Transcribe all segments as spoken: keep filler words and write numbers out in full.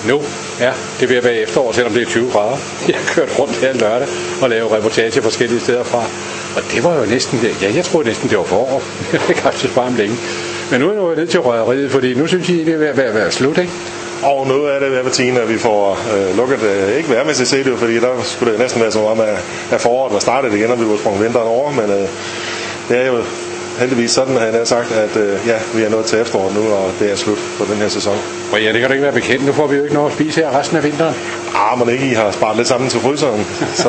Nu ja, det vil være efterår, selvom det er tyve grader. Jeg har kørt rundt her lørdag og lavet reportage forskellige steder fra. Og det var jo næsten det. Ja, jeg troede næsten, det var forår. Det kan faktisk bare om længe. Men nu er jeg nået ned til røgeriet, fordi nu synes jeg, det er ved at være, være slut, ikke? Og nu er det ved at være tiden, at vi får øh, lukket, øh, ikke værmæssigt set det, fordi der skulle det næsten være som om, at, at foråret var startet igen, og vi var sprunget vinteren over. Men øh, det er jo heldigvis sådan, at jeg har sagt, at øh, ja, vi er nået til efteråret nu, og det er slut på den her sæson. Og ja, det kan du ikke være bekendt. Nu får vi jo ikke noget at spise her resten af vinteren. Ah, men ikke I har sparet lidt sammen til fryseren. Så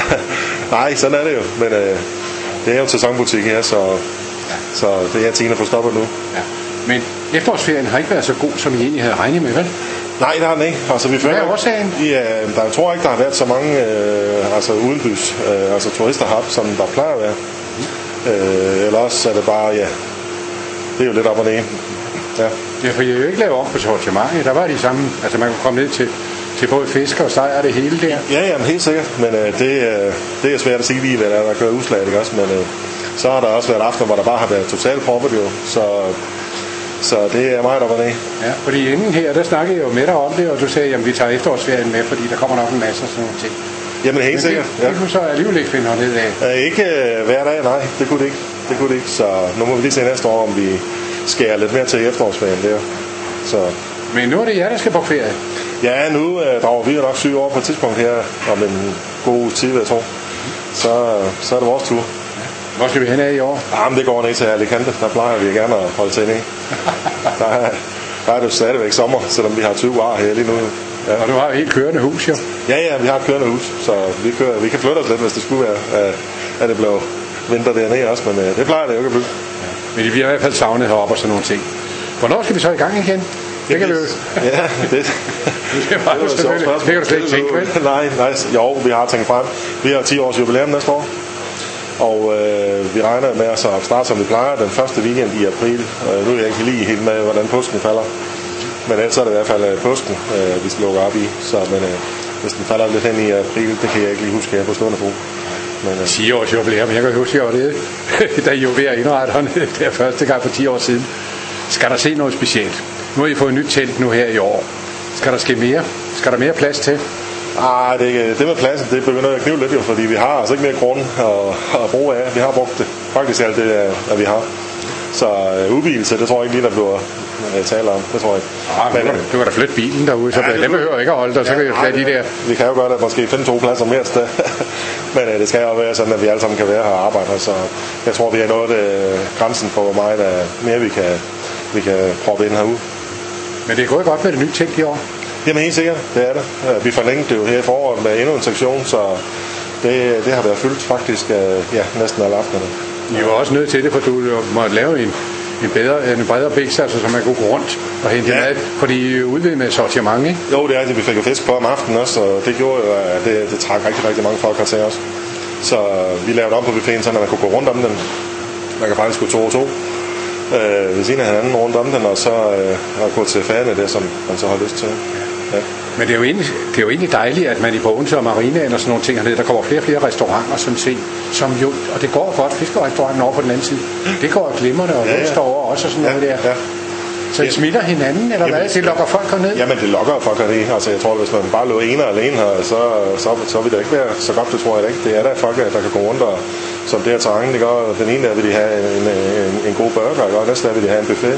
nej, sådan er det jo. Men øh, det er jo en sæsonbutik her, så, så det er tiden at få stoppet nu. Ja. Men efterårsferien har ikke været så god, som I egentlig havde regnet med, vel? Nej, det har den ikke. Altså, vi Hvad er årsagen? Ja, der, jeg tror ikke, der har været så mange øh, altså udenbys, øh, altså turister har, som der plejer at være. Mm. Øh, eller også er det bare, ja, det er jo lidt op og ned. Ja. Ja, for jeg har jo ikke lavet om på sortimentet. Der var de samme, altså man kunne komme ned til, til både fisk og steg og det hele der. Ja, ja, helt sikkert. Men øh, det, øh, det er svært at sige lige, hvad der er, der kører udslag, ikke også? Men øh, så har der også været aftener, hvor der bare har været totalt proppet jo. Så... Så det er meget op og ned. Ja, fordi inden her, der snakkede jeg jo med dig om det, og du sagde, at vi tager efterårsferien med, fordi der kommer nok en masse af sådan nogle ting. Jamen helt sikkert. Det, ja. Det kunne så alligevel ikke finde ned af. Øh, ikke øh, hver dag, nej. Det kunne det ikke. Det kunne det ikke. Så nu må vi lige se næste år, om vi skærer lidt mere til efterårsferien der. Så. Men nu er det jer, der skal på ferie. Ja, nu øh, drager vi jo nok syv år på et tidspunkt her, om en god tid, jeg tror. Så, så er det vores tur. Hvor skal vi hen af i år? Jamen, det går ned til Alicante. Der plejer vi gerne at holde til ned. Der er, der er det jo stadigvæk sommer, selvom vi har tyve grader her lige nu. Ja. Og du har jo helt kørende hus, jo. Ja, ja, vi har et kørende hus, så vi, kører, vi kan flytte os lidt, hvis det skulle være, at det blev vinter dernede også, men det plejer det jo ikke at blive. Ja. Men det bliver i hvert fald savnet heroppe og sådan nogle ting. Hvornår skal vi så i gang igen? Det kan vi jo. Ja, det, det, var det, det kan du slet ikke tænke, vel? Nej, nej, jo, vi har tænkt frem. Vi har ti års jubilæum næste år. Og øh, vi regner med at så starte, som vi plejer, den første weekend i april. Øh, nu er jeg ikke lige helt med, hvordan påsken falder. Men ellers er det i hvert fald påsken, øh, vi skal lukke op i. Så men, øh, hvis den falder lidt hen i april, det kan jeg ikke lige huske her på stående fod. Men øh, ti års jubilæum, jeg kan huske, at det da I jo ved at indrette det er første gang for ti år siden. Skal der se noget specielt? Nu har I fået et nyt telt nu her i år. Skal der ske mere? Skal der mere plads til? Ah, det, det med pladsen, det begynder at knive lidt jo, fordi vi har altså ikke mere grund at, at bruge af. Vi har brugt det, faktisk alt det, at vi har. Så uh, udvidelse, det tror jeg ikke lige, der bliver uh, tale om. Det tror jeg ikke. Ah, men, du kan da flytte bilen derude, så ja, det behøver ikke at holde dig, ja, så kan vi jo slet de der. Vi kan jo godt at måske finde to pladser mere et sted. Men uh, det skal jo være sådan, at vi alle sammen kan være her og arbejde. Så jeg tror, vi har nået uh, grænsen for, hvor meget uh, mere vi kan, vi kan proppe ind herude. Men det er gået godt med det nye ting i år. Jamen helt sikkert, det er det. Vi forlængte det jo her i foråret med endnu en sektion, så det, det har været fyldt faktisk ja, næsten alle aftenerne. I var også nødt til det, for du måtte lave en, en, bedre, en bredere bæks, altså, så man kunne gå rundt og hente ja. mad, fordi I udvidede med sortiment, ikke? Jo, det er det. Vi fik jo fisk på om aftenen også, og det gjorde jo, at det, det trak rigtig, rigtig mange folk til os. Så vi lavede om på buffeten, så man kunne gå rundt om den. Man kan faktisk gå to og to. Øh, ved siden af hinanden rundt om den, og så øh, gå til færne, det som man så har lyst til. Ja. Men det er, jo egentlig, det er jo egentlig dejligt, at man i Bogense og Marinaen og sådan nogle ting hernede, der kommer flere og flere restauranter, som set, som jo, og det går godt, fiskerestauranten over på den anden side, det går glimrende, og ja, ja. Står også og sådan noget ja, der. Ja. Så det smitter hinanden, eller jamen, hvad? Det lokker folk herned? Jamen, det lokker folk herned. Altså, jeg tror, hvis man bare lå ene og alene her, så, så, så vil det ikke være så godt, det tror jeg ikke. Det er der folk, der kan gå rundt, og som det her terræn, det gør. Den ene der vil de have en, en, en god burger, og næste der vil de have en buffet.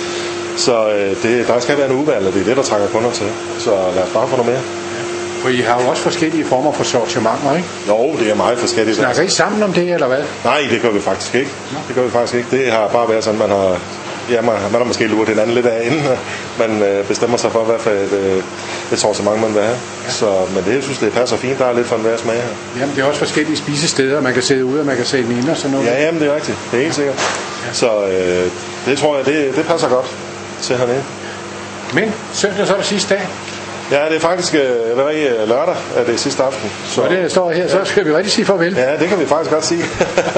Så øh, det, der skal være en udvalg, og det er det, der trækker kunder til. Så lad os bare få noget mere. For I har jo også forskellige former for sortimenter, ikke? Jo, det er meget forskelligt. Snakker I sammen om det, eller hvad? Nej, det gør vi faktisk ikke. Det gør vi faktisk ikke. Det har bare været sådan, man har... Ja, man, man har måske luret hinanden lidt af, inden man øh, bestemmer sig for, hvad for et, øh, et sortiment man vil have. Ja. Så, men det, jeg synes, det passer fint. Der er lidt for en hver smag her. Jamen, det er også forskellige spisesteder. Man kan sidde ude, og man kan sidde inde og sådan noget. Ja, jamen, det er rigtigt. Det er helt sikkert. Ja. Så øh, det tror jeg, det, det passer godt til hernede. Men søndag så er det sidste dag. Ja, det er faktisk øh, lørdag, er det sidste aften. Så og det står her, så skal vi rigtig sige farvel. Ja, det kan vi faktisk godt sige.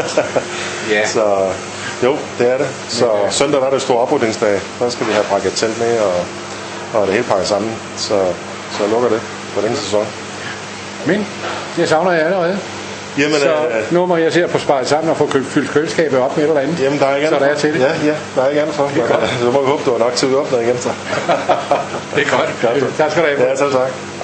Ja. Så jo, det er det. Så ja. Søndag er det stor oprydningsdag. Der skal vi have pakket telt med, og, og det hele pakket sammen. Så, så lukker det på den sæson. Men jeg savner jer allerede. Jamen, så øh, nu må jeg se at få sparet sammen og få kø- fyldt køleskabet op med et eller andet. Jamen, der er ikke så andet der er til det. Ja, ja, der er ikke andet for. Men, øh, så må vi håbe, du har nok til at åbne igen så. Det er godt. godt. Tak skal du have. Ja, selv tak.